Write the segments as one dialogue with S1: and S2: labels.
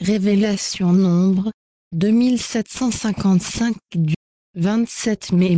S1: Révélation Nombre, 2755 du 27 mai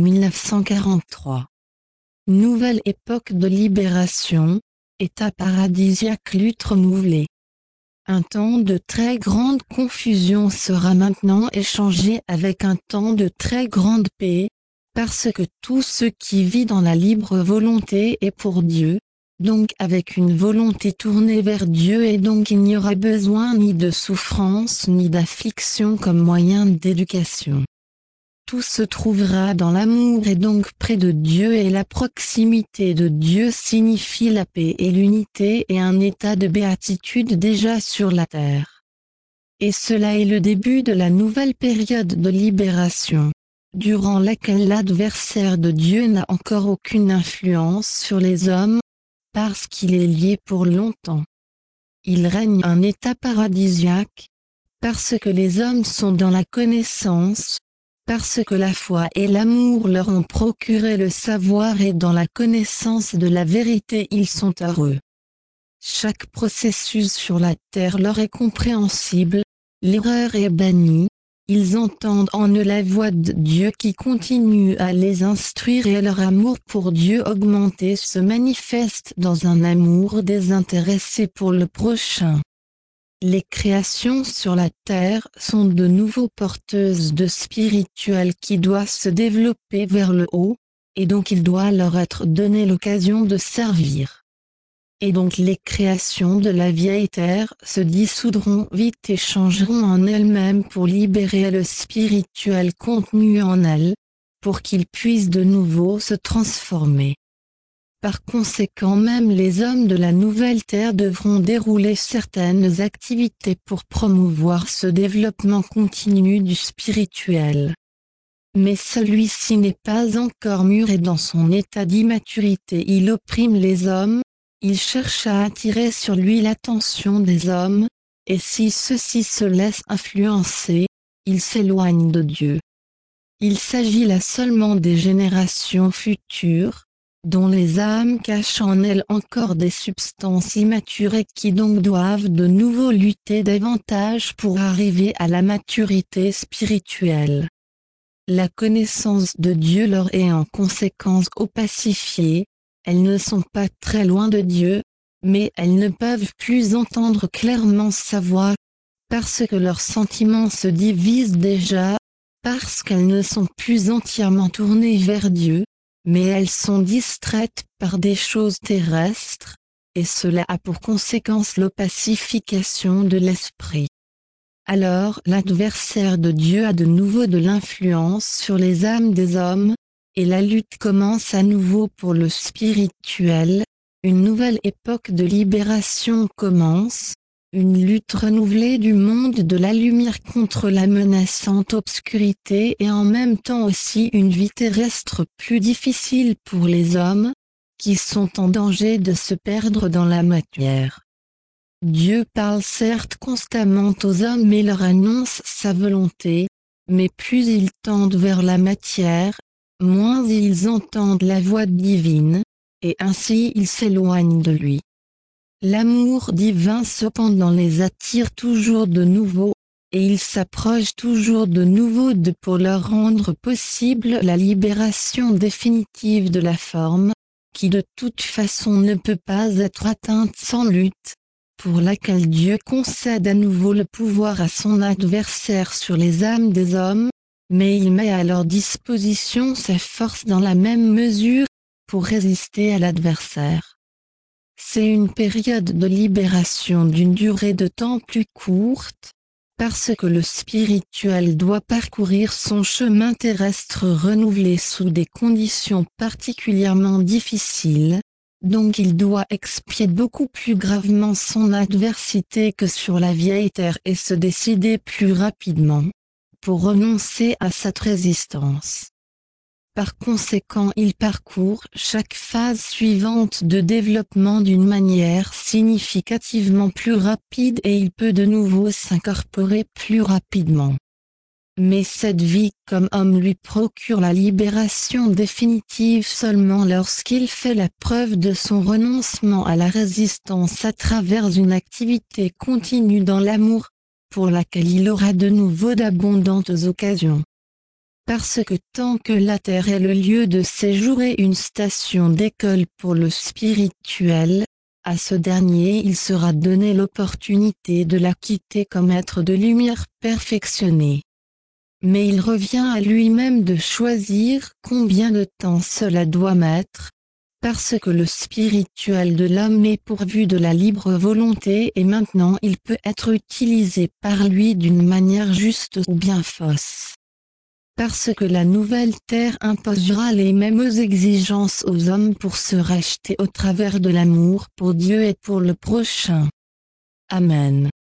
S1: 1943. Nouvelle époque de libération, état paradisiaque, lutte renouvelée. Un temps de très grande confusion sera maintenant échangé avec un temps de très grande paix, parce que tout ce qui vit dans la libre volonté est pour Dieu, donc avec une volonté tournée vers Dieu, et donc il n'y aura besoin ni de souffrance ni d'affliction comme moyen d'éducation. Tout se trouvera dans l'amour et donc près de Dieu, et la proximité de Dieu signifie la paix et l'unité et un état de béatitude déjà sur la terre. Et cela est le début de la nouvelle période de libération, durant laquelle l'adversaire de Dieu n'a encore aucune influence sur les hommes, parce qu'il est lié pour longtemps. Il règne un état paradisiaque, parce que les hommes sont dans la connaissance, parce que la foi et l'amour leur ont procuré le savoir, et dans la connaissance de la vérité ils sont heureux. Chaque processus sur la terre leur est compréhensible, l'erreur est bannie, ils entendent en eux la voix de Dieu qui continue à les instruire, et leur amour pour Dieu augmenté se manifeste dans un amour désintéressé pour le prochain. Les créations sur la terre sont de nouveau porteuses de spirituel qui doit se développer vers le haut, et donc il doit leur être donné l'occasion de servir. Et donc les créations de la vieille terre se dissoudront vite et changeront en elles-mêmes pour libérer le spirituel contenu en elles, pour qu'ils puissent de nouveau se transformer. Par conséquent, même les hommes de la nouvelle terre devront dérouler certaines activités pour promouvoir ce développement continu du spirituel. Mais celui-ci n'est pas encore mûr, et dans son état d'immaturité il opprime les hommes, il cherche à attirer sur lui l'attention des hommes, et si ceux-ci se laissent influencer, il s'éloigne de Dieu. Il s'agit là seulement des générations futures, dont les âmes cachent en elles encore des substances immatures et qui donc doivent de nouveau lutter davantage pour arriver à la maturité spirituelle. La connaissance de Dieu leur est en conséquence opacifiée, elles ne sont pas très loin de Dieu, mais elles ne peuvent plus entendre clairement sa voix, parce que leurs sentiments se divisent déjà, parce qu'elles ne sont plus entièrement tournées vers Dieu, mais elles sont distraites par des choses terrestres, et cela a pour conséquence l'opacification de l'esprit. Alors l'adversaire de Dieu a de nouveau de l'influence sur les âmes des hommes, et la lutte commence à nouveau pour le spirituel, une nouvelle époque de libération commence, une lutte renouvelée du monde de la lumière contre la menaçante obscurité, et en même temps aussi une vie terrestre plus difficile pour les hommes, qui sont en danger de se perdre dans la matière. Dieu parle certes constamment aux hommes et leur annonce sa volonté, mais plus ils tendent vers la matière, moins ils entendent la voix divine, et ainsi ils s'éloignent de lui. L'amour divin cependant les attire toujours de nouveau, et il s'approche toujours de nouveau pour leur rendre possible la libération définitive de la forme, qui de toute façon ne peut pas être atteinte sans lutte, pour laquelle Dieu concède à nouveau le pouvoir à son adversaire sur les âmes des hommes, mais il met à leur disposition sa force dans la même mesure, pour résister à l'adversaire. C'est une période de libération d'une durée de temps plus courte, parce que le spirituel doit parcourir son chemin terrestre renouvelé sous des conditions particulièrement difficiles, donc il doit expier beaucoup plus gravement son adversité que sur la vieille terre et se décider plus rapidement, pour renoncer à cette résistance. Par conséquent, il parcourt chaque phase suivante de développement d'une manière significativement plus rapide, et il peut de nouveau s'incorporer plus rapidement. Mais cette vie comme homme lui procure la libération définitive seulement lorsqu'il fait la preuve de son renoncement à la résistance à travers une activité continue dans l'amour, pour laquelle il aura de nouveau d'abondantes occasions. Parce que tant que la terre est le lieu de séjour et une station d'école pour le spirituel, à ce dernier il sera donné l'opportunité de la quitter comme être de lumière perfectionné. Mais il revient à lui-même de choisir combien de temps cela doit mettre, parce que le spirituel de l'homme est pourvu de la libre volonté et maintenant il peut être utilisé par lui d'une manière juste ou bien fausse. Parce que la nouvelle terre imposera les mêmes exigences aux hommes pour se racheter au travers de l'amour pour Dieu et pour le prochain. Amen.